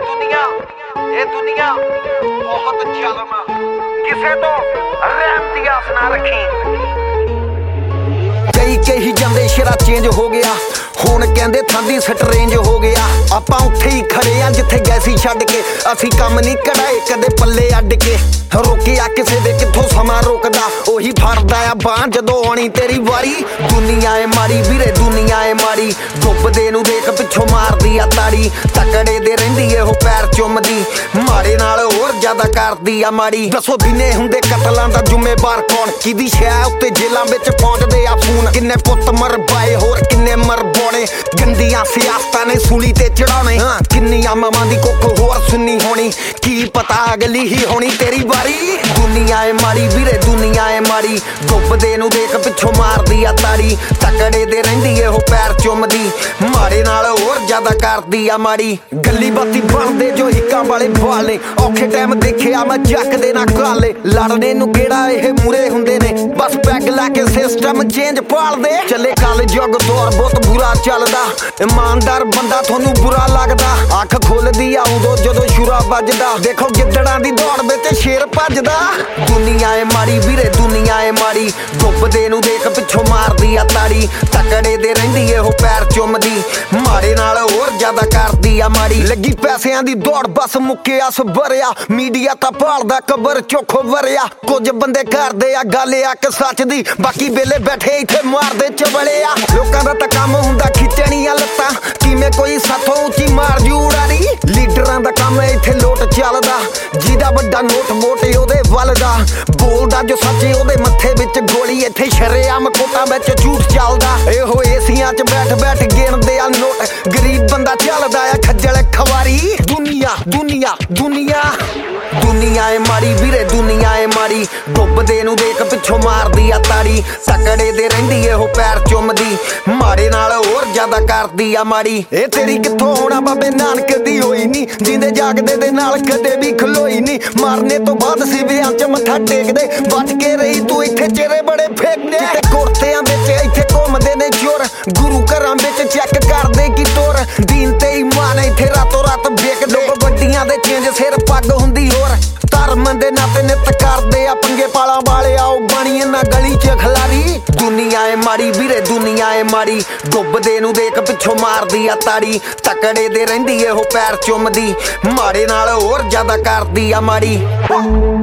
ਇਹ ਦੁਨੀਆ ਬਹੁਤ ਜ਼ਾਲਮ ਆ, ਕਿਸੇ ਤੋਂ ਰਹਿਮ ਦੀ ਆਸ ਨਾ ਰੱਖੀ। ਕਹੀ ਜਾਂਦੇ ਸ਼ੇਰਾ ਚੇਂਜ ਹੋ ਗਿਆ, ਹੁਣ ਕਹਿੰਦੇ ਥਾਂਦੀ ਸਟਰੇਂਜ ਹੋ ਗਿਆ। ਆਪਾਂ ਉੱਥੇ ਹੀ ਖੜੇ ਆ ਜਿੱਥੇ ਗਏ ਸੀ ਛੱਡ ਕੇ, ਅਸੀਂ ਕੰਮ ਨਹੀਂ ਕਢਾਏ ਕਦੇ ਪੱਲੇ ਅੱਡ ਕੇ। ਰੋਕਿਆ ਕਿਸੇ ਦੇ ਕਿੱਥੋਂ ਸਮਾਂ ਰੁਕਦਾ, ਉਹੀ ਫੜਦਾ ਆ ਬਾਂਹ ਜਦੋਂ ਆਉਣੀ ਤੇਰੀ ਵਾਰੀ। ਦੁਨੀਆ ਏ ਮਾੜੀ ਵੀਰੇ ਦੁਨੀਆ ਏ ਮਾੜੀ, ਡੁੱਬਦੇ ਨੂੰ ਦੇਖ ਪਿੱਛੋਂ ਮਾਰਦੀ ਆ ਤਾੜੀ। ਤਕੜੇ ਦੇ ਰਹਿੰਦੀ ਏ ਉਹ ਪੈਰ ਚੁੰਮਦੀ, ਮਾੜੇ ਨਾਲ ਹੋਰ ਜ਼ਿਆਦਾ ਕਰਦੀ ਆ ਮਾੜੀ। ਦੱਸੋ ਦਿਨੇ ਹੁੰਦੇ ਕਤਲਾਂ ਦਾ ਜ਼ਿੰਮੇਵਾਰ ਕੌਣ, ਕਿਹਦੀ ਸ਼ੈ ਉੱਤੇ ਜੇਲਾਂ ਵਿੱਚ ਪਹੁੰਚਦੇ ਆ ਫੋਨ। ਕਿੰਨੇ ਪੁੱਤ ਮਰ ਪਾਏ ਹੋਰ ਕਿੰਨੇ ਮਰ ਬੋਣੇ, ਗੰਦੀਆਂ ਸਿਆਸਤਾਂ ਨੇ ਸੂਲੀ ਤੇ ਚੜਾਉਣੇ। ਕਿੰਨੀਆਂ ਮਾਵਾਂ ਦੀ ਕੁੱਖ ਹੋਰ ਸੁਣਨੀ ਹੋਣੀ, ਕੀ ਪਤਾ ਅਗਲੀ ਹੀ ਹੋਣੀ ਤੇਰੀ ਵਾਰੀ। ਦੁਨੀਆ ਏ ਮਾੜੀ ਵੀਰੇ ਦੁਨੀਆ ਏ ਮਾੜੀ, ਡੁੱਬਦੇ ਨੂੰ ਦੇਖ ਪਿੱਛੋਂ ਮਾਰਦੀ ਆ ਤਾੜੀ। ਤਕੜੇ ਦੇ ਰਹਿੰਦੀ ਏ ਉਹ ਪੈਰ ਚੁੰਮਦੀ, ਮਾੜੇ ਨਾਲ ਹੋਰ ਜ਼ਿਆਦਾ ਕਰਦੀ ਆ ਮਾੜੀ। ਗੱਲੀ ਬਾਤੀ ਬਣਦੇ ਜੋ ਹਿੱਕਾਂ ਵਾਲੇ ਬਾਲੇ, ਔਖੇ ਟਾਈਮ ਦੇਖਿਆ ਮੈਂ ਜੱਕਦੇ ਨਾ ਕਾਲੇ। ਲੜਨੇ ਨੂੰ ਕਿਹੜਾ ਇਹ ਮੂਰੇ ਹੁੰਦੇ ਨੇ, ਬਸ ਪੈਗ ਲਾ ਕੇ ਸਿਸਟਮ ਚੇਂਜ ਪਾਲਦੇ। ਚੱਲੇ ਕੱਲ ਜੁਗ ਦੌਰ ਬਹੁਤ ਬੁਰਾ ਚੱਲਦਾ, ਇਮਾਨਦਾਰ ਬੰਦਾ ਤੁਹਾਨੂੰ ਬੁਰਾ ਲੱਗਦਾ। ਅੱਖ ਖੁੱਲਦੀ ਆ ਉਦੋਂ ਜਦੋਂ ਸ਼ੁਰਾ ਵੱਜਦਾ, ਦੇਖੋ ਗਿੱਦੜਾਂ ਦੀ ਦੌੜ ਵਿੱਚ ਸ਼ੇਰ ਭੱਜਦਾ। ਦੁਨੀਆ ਏ ਮਾੜੀ ਵੀਰੇ ਦੁਨੀਆ ਏ ਮਾੜੀ, ਡੁੱਬਦੇ ਨੂੰ ਦੇਖ ਪਿੱਛੋਂ ਮਾਰਦੀ ਆ ਤਾੜੀ। ਤਕੜੇ ਦੇ ਰਹਿੰਦੀ ਏ ਉਹ ਪੈਰ ਚੁੰਮਦੀ, ਮਾੜੇ ਨਾਲ ਹੋਰ ਜ਼ਿਆਦਾ ਕਰਦੀ ਆ ਮਾੜੀ। ਲੱਗੀ ਪੈਸਿਆਂ ਦੀ ਦੌੜ ਬਸ ਮੁੱਕਿਆ ਸਬਰਿਆ, ਮੀਡੀਆ ਤਾਂ ਭਾਲਦਾ ਕਬਰ ਚੁੱਕ ਵਰਿਆ। ਕੁਝ ਬੰਦੇ ਕਰਦੇ ਆ ਗੱਲ ਅੱਕ ਸੱਚ ਦੀ, ਬਾਕੀ ਵੇਲੇ ਬੈਠੇ ਇੱਥੇ ਮਾਰਦੇ ਚਵਲਿਆ। ਲੋਕਾਂ ਦਾ ਤਾਂ ਕੰਮ ਹੁੰਦਾ ਖਿੱਚਣੀਆਂ ਲੱਤਾਂ, ਕਿਵੇਂ ਕੋਈ ਸਾਥੋਂ ਉੱਚੀ ਮਾਰ ਜੂ ਉਡਾਰੀ। ਲੀਡਰਾਂ ਦਾ ਕੰਮ ਇੱਥੇ ਲੋਟ ਚੱਲਦਾ, ਜਿਹਦਾ ਵੱਡਾ ਨੋਟ ਵੋਟ ਉਹਦੇ ਵੱਲ ਦਾ। ਬੋਲਦਾ ਜੋ ਸੱਚੇ ਉਹਦੇ ਮੱਥੇ ਵਿੱਚ ਗੋਲੀ, ਇੱਥੇ ਸ਼ਰੇਆਮ ਕੋਟਾਂ ਵਿੱਚ ਝੂਠ ਚੱਲਦਾ। ਇਹੋ ਏਸੀਆਂ 'ਚ ਬੈਠ ਬੈਠ ਗਿਣਦੇ ਆ ਨੋਟ, ਗਰੀਬ ਬੰਦਾ ਚੱਲਦਾ ਆ ਖੱਜਲ ਖਵਾਰੀ। ਦੁਨੀਆ ਦੁਨੀਆ ਦੁਨੀਆ ਦੁਨੀਆ ਏ ਮਾੜੀ ਵੀਰੇ ਦੁਨੀਆ ਏ ਮਾੜੀ, ਡੁੱਬਦੇ ਨੂੰ ਦੇਖ ਪਿੱਛੋਂ ਮਾਰਦੀ ਆ ਤਾੜੀ। ਤਕੜੇ ਦੇ ਰਹਿੰਦੀ ਏ ਉਹ ਪੈਰ ਚੁੰਮਦੀ, ਮਾੜੇ ਨਾਲ ਹੋਰ ਜ਼ਿਆਦਾ ਕਰਦੀ ਆ ਮਾੜੀ। ਇਹ ਤੇਰੀ ਕਿੱਥੋਂ ਹੋਣਾ ਬਾਬੇ ਨਾਨਕ ਦੀ ਹੋਈ ਨੀ, ਜਿੰਦੇ ਜਾਗਦੇ ਦੇ ਨਾਲ ਕਦੇ ਵੀ ਖਲੋਈ ਨੀ। ਮਾਰਨੇ ਤੋਂ ਬਾਅਦ ਸਿਵਿਆਂ 'ਚ ਮੱਥਾ ਟੇਕਦੇ, ਬਚ ਕੇ ਰਹੀ ਤੂੰ ਇੱਥੇ ਚਿਹਰੇ ਬੜੇ ਫੇਕਦੇ। ਕਿਤੇ ਕੁਰਤਿਆਂ ਵਿੱਚ ਇੱਥੇ ਘੁੰਮਦੇ ਨੇ ਚੋਰ, ਗੁਰੂ ਘਰਾਂ ਵਿੱਚ ਚੈੱਕ ਕਰਦੇ ਕੀ ਤੋਰ। ਦੀਨ ਤੇ ਈਮਾਨ ਇੱਥੇ ਰਾਤੋਂ ਰਾਤ ਵੇਖਦੇ, ਵੱਡੀਆਂ ਦੇ ਚੇਂਜ ਸਿਰ ਪੱਗ ਹੁੰਦੀ ਹੋਰ। ਧਰਮ ਦੇ ਨਾਤੇ ਨਿੱਤ ਕਰਦੇ ਆ ਪੰਗੇ ਪਾਲਾਂ ਵਾਲੇ, ਆਓ ਬਣੀਏ ਨਾ ਗਲੀ 'ਚ ਖਲਾਰੀ। ਦੁਨੀਆ ਏ ਮਾੜੀ ਵੀਰੇ ਦੁਨੀਆ ਏ ਮਾੜੀ, ਡੁੱਬਦੇ ਨੂੰ ਦੇਖ ਪਿੱਛੋਂ ਮਾਰਦੀ ਆ ਤਾੜੀ। ਤਕੜੇ ਦੇ ਰਹਿੰਦੀ ਏ ਉਹ ਪੈਰ ਚੁੰਮਦੀ, ਮਾੜੇ ਨਾਲ ਹੋਰ ਜ਼ਿਆਦਾ ਕਰਦੀ ਆ ਮਾੜੀ।